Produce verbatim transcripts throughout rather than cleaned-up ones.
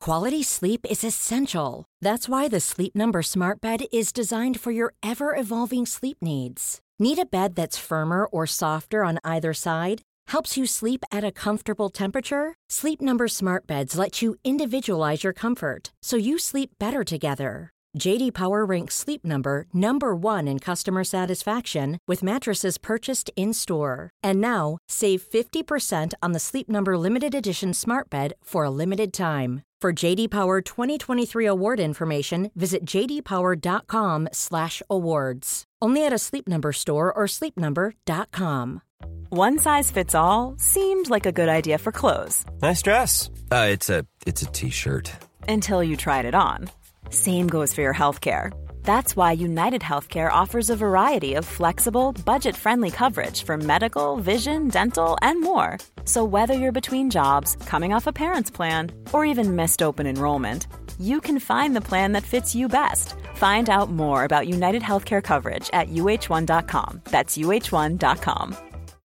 Quality sleep is essential. That's why the Sleep Number Smart Bed is designed for your ever-evolving sleep needs. Need a bed that's firmer or softer on either side? Helps you sleep at a comfortable temperature? Sleep Number Smart Beds let you individualize your comfort, so you sleep better together. J D Power ranks Sleep Number number one in customer satisfaction with mattresses purchased in-store. And now, save fifty percent on the Sleep Number Limited Edition Smart Bed for a limited time. For J D Power twenty twenty-three award information, visit j d power dot com slash awards. Only at a Sleep Number store or sleep number dot com. One size fits all seemed like a good idea for clothes. Nice dress. Uh, it's a it's a t-shirt. Until you tried it on. Same goes for your healthcare. That's why United Healthcare offers a variety of flexible, budget-friendly coverage for medical, vision, dental, and more. So whether you're between jobs, coming off a parent's plan, or even missed open enrollment, you can find the plan that fits you best. Find out more about United Healthcare coverage at u h one dot com. That's u h one dot com.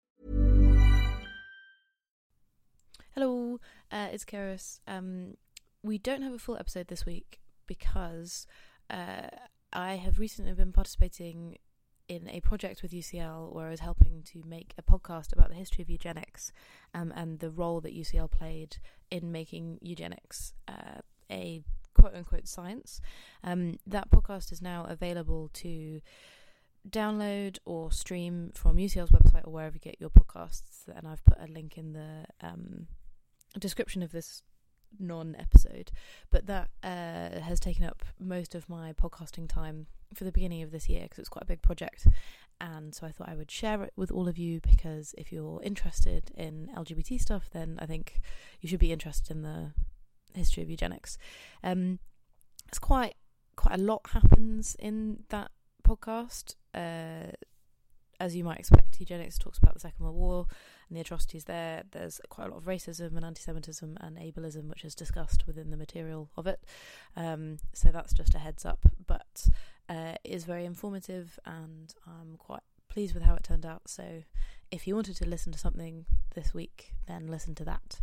Hello, uh, it's Keris. Um, we don't have a full episode this week because uh, I have recently been participating in a project with U C L where I was helping to make a podcast about the history of eugenics um, and the role that U C L played in making eugenics uh, a quote-unquote science. Um, that podcast is now available to download or stream from U C L's website or wherever you get your podcasts, and I've put a link in the um, description of this non-episode, but that uh, has taken up most of my podcasting time for the beginning of this year because it's quite a big project, and so I thought I would share it with all of you because if you're interested in L G B T stuff, then I think you should be interested in the history of eugenics. Um, it's quite quite a lot happens in that podcast. Uh, as you might expect, eugenics talks about the Second World War and the atrocities there. There's quite a lot of racism and anti-Semitism and ableism, which is discussed within the material of it. Um, so that's just a heads up, but uh, it is very informative and I'm quite pleased with how it turned out. So if you wanted to listen to something this week, then listen to that.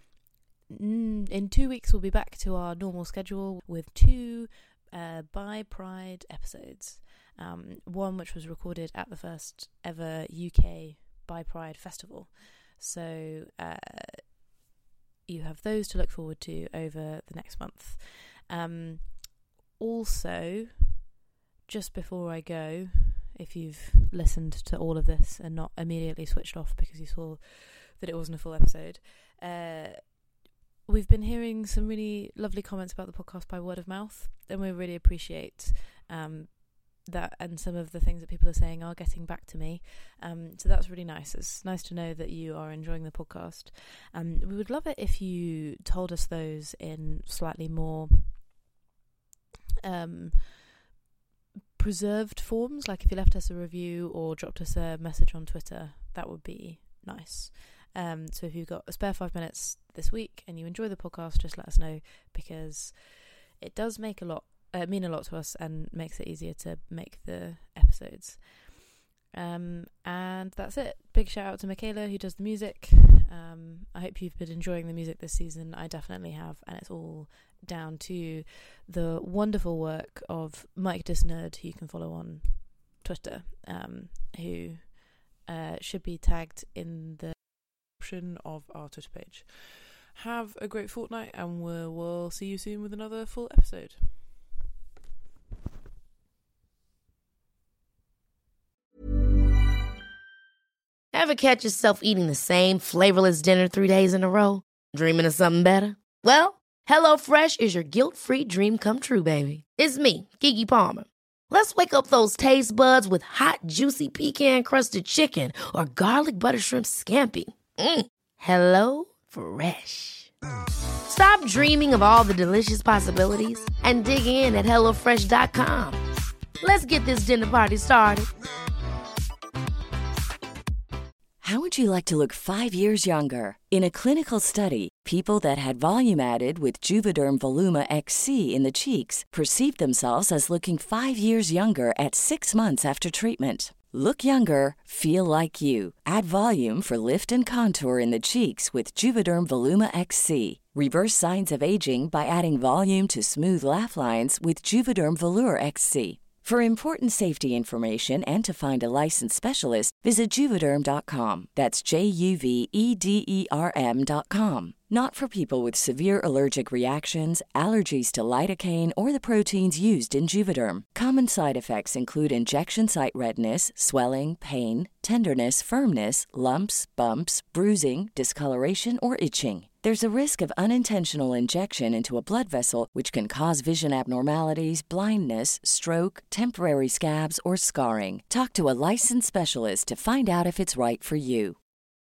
In two weeks, we'll be back to our normal schedule with two uh, Bi Pride episodes. Um, one which was recorded at the first ever U K Bi Pride festival. So uh, you have those to look forward to over the next month. Um, also, just before I go, if you've listened to all of this and not immediately switched off because you saw that it wasn't a full episode, uh, we've been hearing some really lovely comments about the podcast by word of mouth, and we really appreciate um, that, and some of the things that people are saying are getting back to me. Um, so that's really nice. It's nice to know that you are enjoying the podcast. Um, we would love it if you told us those in slightly more um, preserved forms, like if you left us a review or dropped us a message on Twitter, that would be nice. Um, so if you've got a spare five minutes this week and you enjoy the podcast, just let us know, because it does make a lot uh, mean a lot to us and makes it easier to make the episodes. Um, and that's it. Big shout out to Michaela who does the music. Um, I hope you've been enjoying the music this season. I definitely have, and it's all down to the wonderful work of Mike Disnerd, who you can follow on Twitter, um, who uh, should be tagged in the option of our Twitter page. Have a great fortnight, and we'll, we'll see you soon with another full episode. Ever catch yourself eating the same flavorless dinner three days in a row? Dreaming of something better? Well, HelloFresh is your guilt-free dream come true, baby. It's me, Keke Palmer. Let's wake up those taste buds with hot, juicy pecan-crusted chicken or garlic butter shrimp scampi. Mm. Hello Fresh. Stop dreaming of all the delicious possibilities and dig in at hello fresh dot com. Let's get this dinner party started. How would you like to look five years younger? In a clinical study, people that had volume added with Juvederm Voluma X C in the cheeks perceived themselves as looking five years younger at six months after treatment. Look younger, feel like you. Add volume for lift and contour in the cheeks with Juvederm Voluma X C. Reverse signs of aging by adding volume to smooth laugh lines with Juvederm Volure X C. For important safety information and to find a licensed specialist, visit Juvederm dot com. That's J U V E D E R M dot com. Not for people with severe allergic reactions, allergies to lidocaine, or the proteins used in Juvederm. Common side effects include injection site redness, swelling, pain, tenderness, firmness, lumps, bumps, bruising, discoloration, or itching. There's a risk of unintentional injection into a blood vessel, which can cause vision abnormalities, blindness, stroke, temporary scabs, or scarring. Talk to a licensed specialist to find out if it's right for you.